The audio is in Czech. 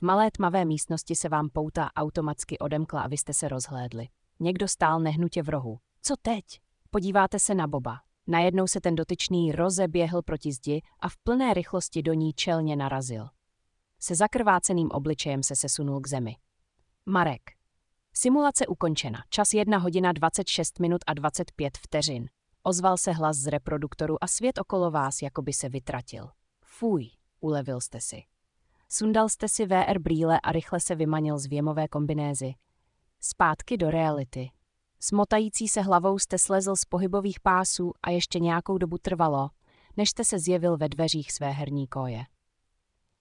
V malé tmavé místnosti se vám pouta automaticky odemkla a vy jste se rozhlédli. Někdo stál nehnutě v rohu. Co teď? Podíváte se na Boba. Najednou se ten dotyčný rozeběhl proti zdi a v plné rychlosti do ní čelně narazil. Se zakrváceným obličejem se sesunul k zemi. Marek. Simulace ukončena. Čas 1 hodina 26 minut a 25 vteřin. Ozval se hlas z reproduktoru a svět okolo vás jakoby se vytratil. Fuj, ulevil jste si. Sundal jste si VR brýle a rychle se vymanil z věmové kombinézy. Zpátky do reality. S motající se hlavou jste slezl z pohybových pásů a ještě nějakou dobu trvalo, než jste se zjevil ve dveřích své herní koje.